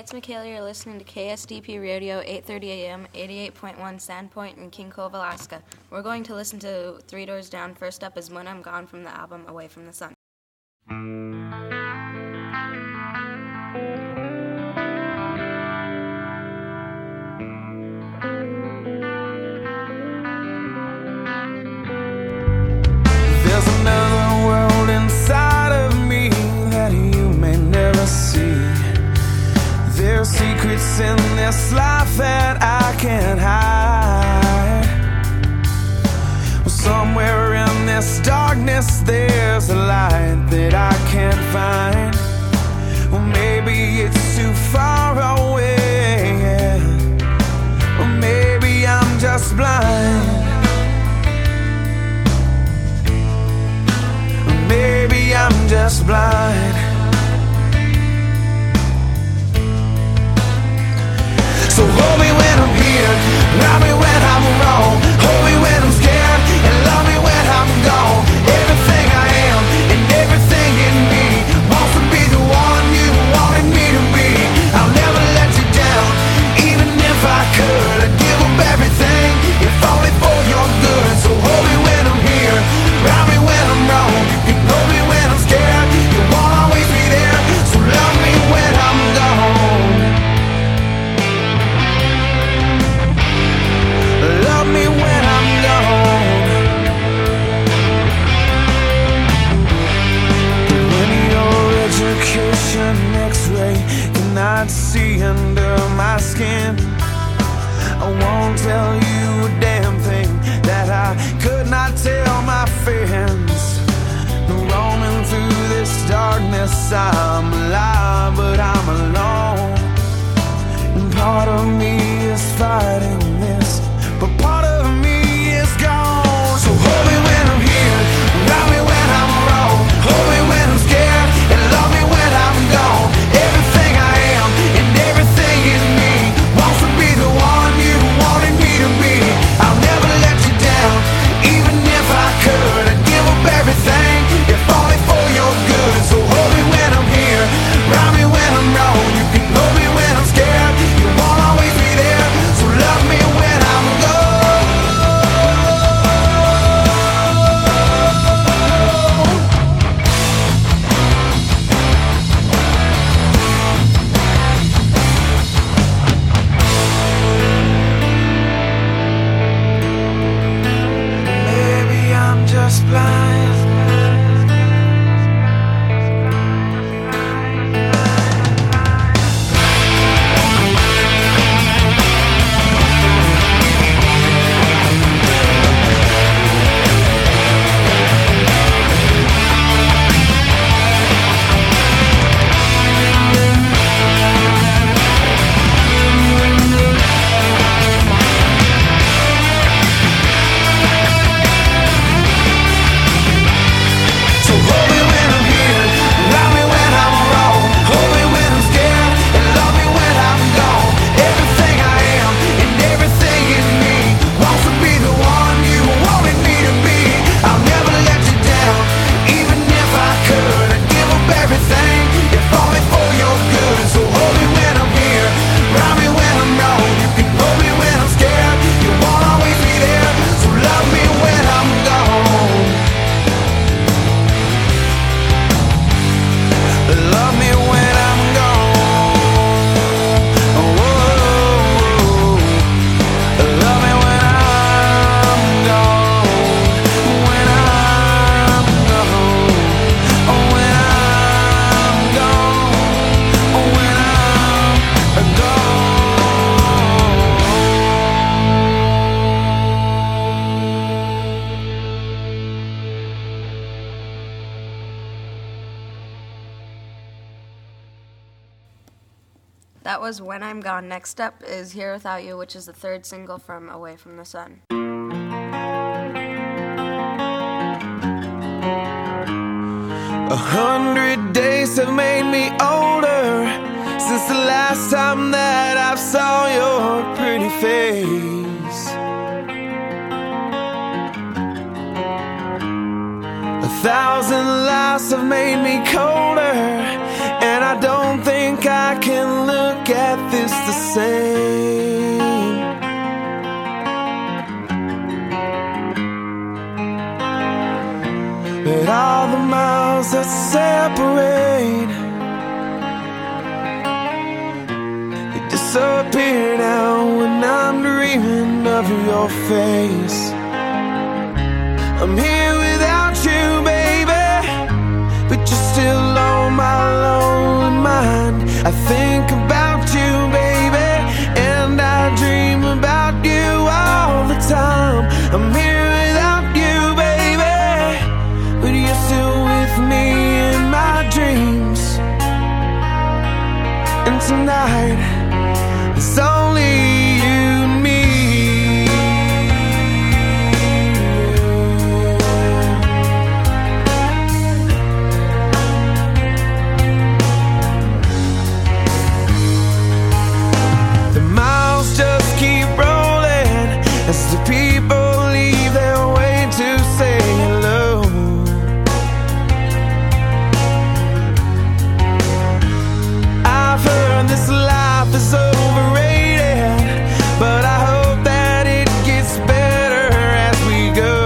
it's Michaela. You're listening to KSDP Radio, 8:30 a.m., 88.1 Sandpoint in King Cove, Alaska. We're going to listen to Three Doors Down. First up is When I'm Gone from the album Away from the Sun. There's another world inside of me that you may never see. There's secrets in this life that I can't hide. Well, somewhere in this darkness there's a light that I can't find. Well, maybe it's too far away, yeah. Or maybe I'm just blind. Maybe I'm just blind. So hold me when I'm here, love me when I'm wrong, hold me when I'm scared, and love me when I'm gone. Everything I am and everything in me wants to be the one you wanted me to be. I'll never let you down, even if I could. I'd give up everything, if only for your good. So hold me when I'm here, love me when I'm wrong. You know me when I'm scared, you won't always be there. So love me when I'm gone. Love me when I'm gone. When your education x-ray cannot see under my skin, I won't tell you a damn thing that I could not tell my friends. Roaming through this darkness, I'm alive, but I'm alone. And part of me is fighting this, but part of me is gone. So hold me when I'm here, love me when I'm wrong, hold me when I'm scared, and love me when I'm gone. Everything I am and everything in me wants to be the one you wanted me to be. I'll never let you down, even if I could. I'd give up everything, if only for your good. So hold me when I'm here, love me when I'm wrong. You can hold me when I'm scared, you won't always be there. So love me when I'm gone. Maybe I'm just blind. So hold me when I'm here, love me when I'm wrong, hold me when I'm scared, and love me when I'm gone. Everything I am and everything in me wants to be the one you wanted me to be. I'll never let you down, even if I could. I'd give up everything, if only for your good. So hold me when I'm here, love me when I'm wrong. You can hold me when I'm scared, you won't always be there. So love me when I'm gone. Love me when I'm gone. Whoa. Love me when I'm gone. When I'm gone. When I'm gone. When I'm gone. That was When I'm Gone. Next up is Here Without You, which is the third single from Away from the Sun. 100 days have made me older since the last time that I saw your pretty face. 1,000 lives have made me colder, and I don't think I can look at this the same. But all the miles that separate, they disappear now when I'm dreaming of your face. I'm here without you, baby, but you're still on my lonely mind. I think about you, baby, and I dream about you all the time. I'm here without you, baby, but you're still with me in my dreams. And tonight, it's only you and me. The miles just keep rolling as the people leave their way to say hello. I've heard this life is overrated, but I hope that it gets better as we go.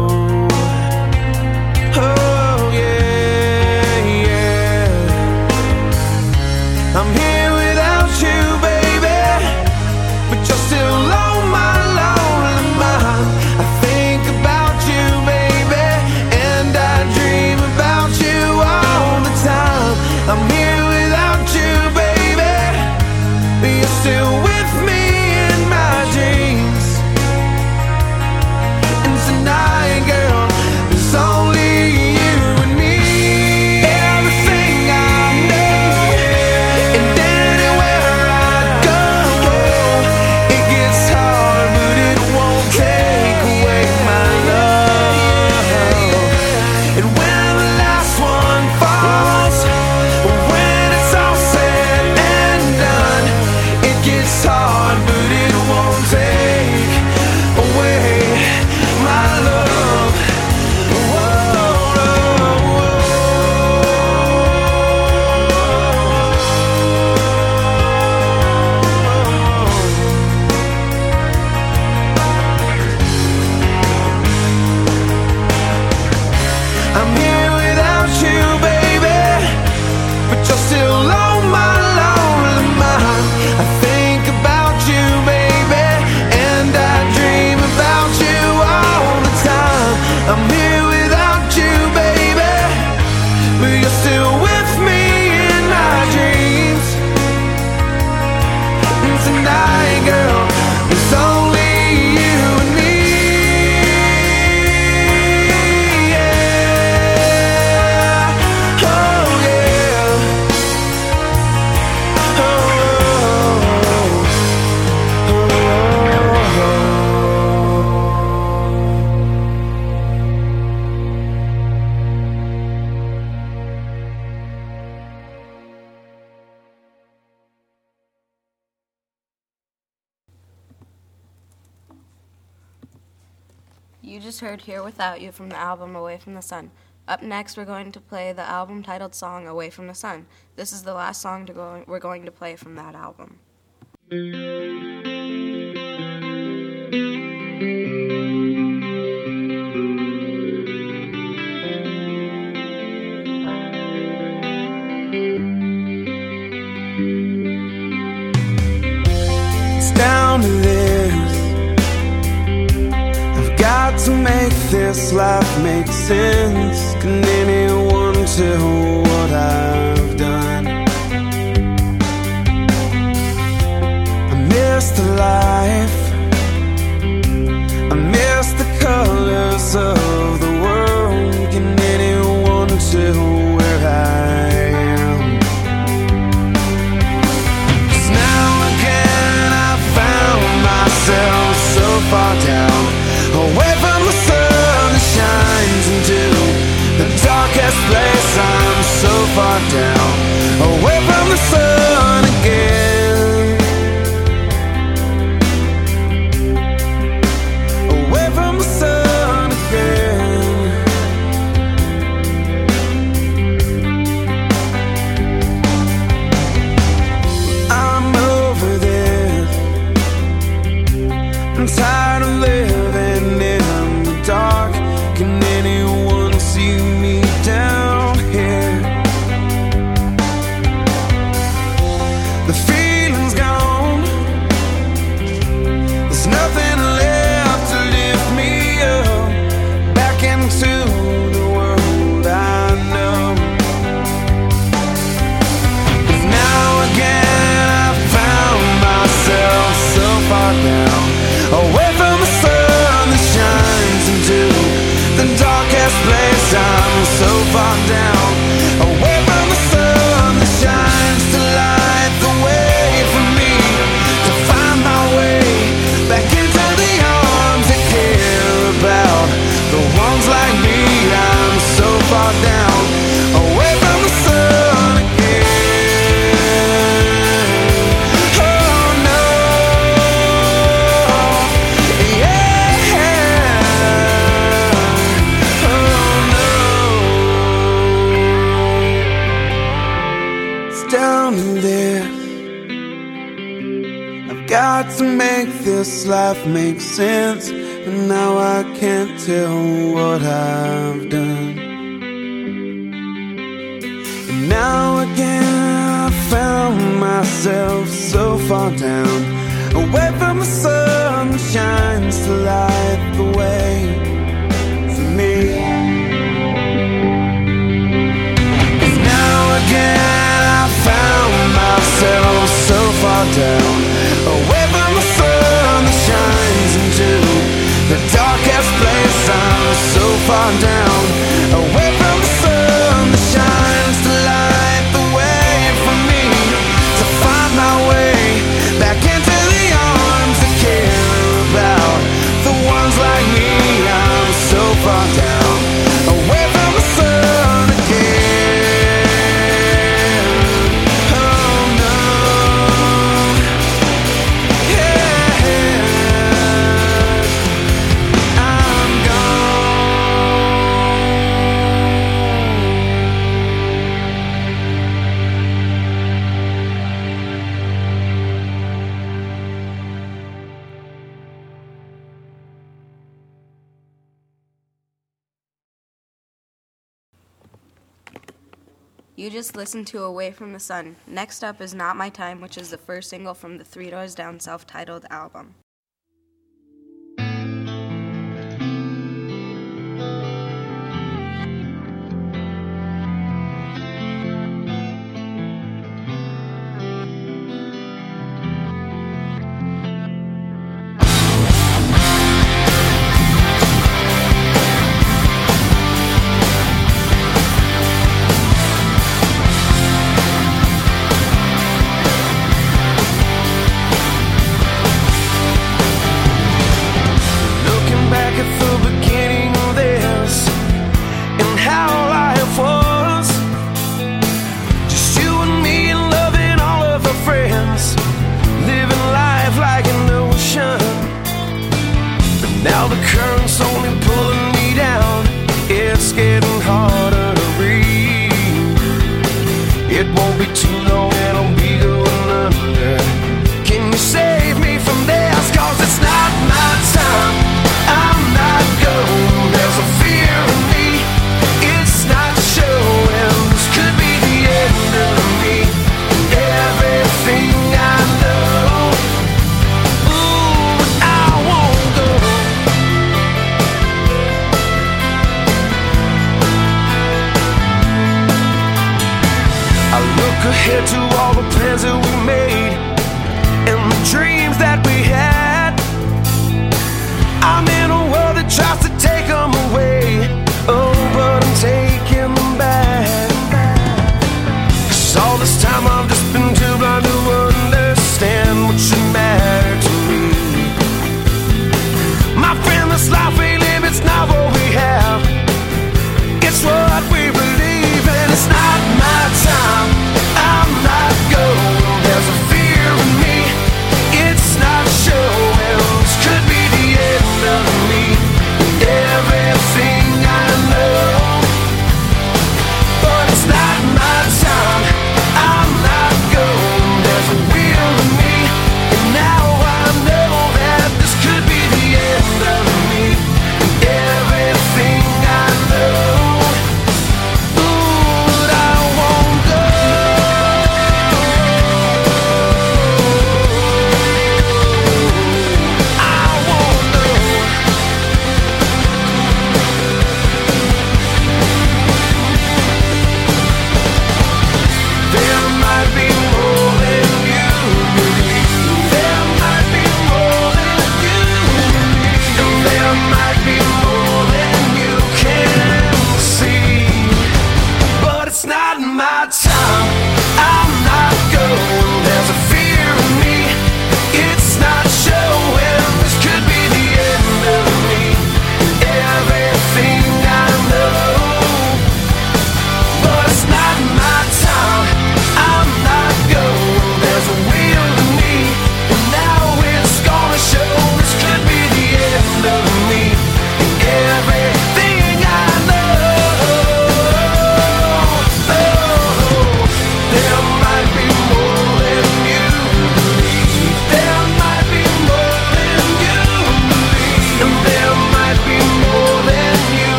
Oh yeah, yeah. I'm here without you, baby, but you're still on my lonely mind. I think about you, baby, and I dream about you all the time. I'm here without you, baby, but you're still with me in my dreams. And tonight, girl, it's only you and me. Everything I know, and anywhere I go, it gets hard, but it won't take away my love. And when the last one falls, when it's all said and done, it gets hard, but it won't take away my love. I'm here without you, baby, but you're still on my lonely mind. I think about you, baby, and I dream about you all the time. I'm here without you, baby, but you're still with me in my dreams. And tonight, girl, it's only you and me. Yeah. Oh yeah. You just heard Here Without You from the album Away from the Sun. Up next, we're going to play the album-titled song Away from the Sun. This is the last song we're going to play from that album. It's down to this. I've got to make this life make sense. Can anyone tell what I've done? I miss the life, I miss the colors of the world. Can anyone tell where I am? 'Cause now again I found myself so far down, away from the sun that shines into the darkest place. I'm so far down, away from the sun again, away from the sun again. got to make this life make sense, and now I can't tell what I've done. And now again I found myself so far down, away from the sun that shines to light the way for me. And now again I found myself so far down, away from the sun that shines into the darkest place. I'm so far down, away from the sun that shines to light the way for me, to find my way back into the arms that care about the ones like me. I'm so far down, away from the sun again. Oh no, yeah, I'm You just listened to Away from the Sun. Next up is Not My Time, which is the first single from the Three Doors Down self-titled album.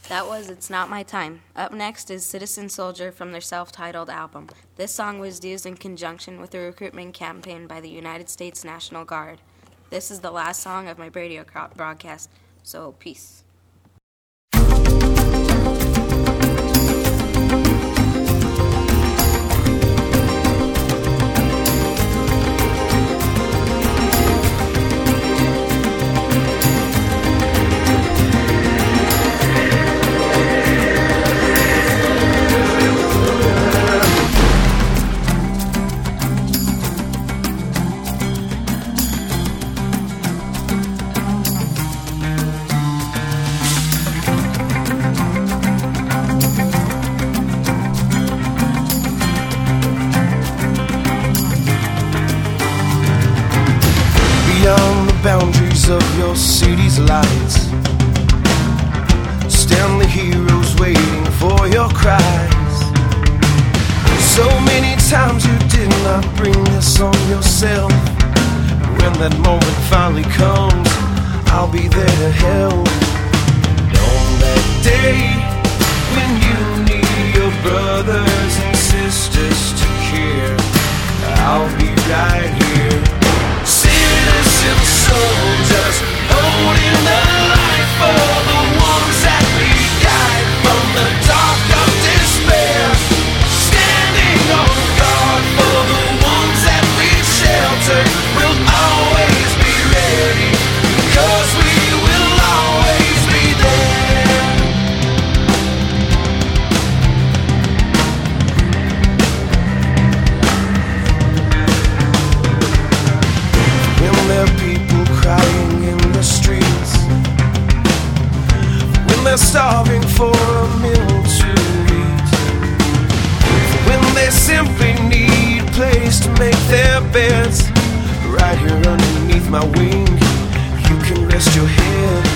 That was It's Not My Time. Up next is Citizen Soldier from their self-titled album. This song was used in conjunction with a recruitment campaign by the United States National Guard. This is the last song of my radio broadcast, so peace. Beyond the boundaries of your city's lights stand the heroes waiting for your cries. So many times you did not bring this on yourself. When that moment finally comes, I'll be there to help. On that day when you need your brothers and sisters to care, I'll be right here. Citizen soldiers, holding the light for the ones that we guide from the dark of despair. Standing on guard for the ones that we shelter. We'll always be ready, 'cause we will always be there. When there are people crying in the streets, when they're starving for a meal to eat, when they simply need a place to make their beds, right here underneath my wing, you can rest your head.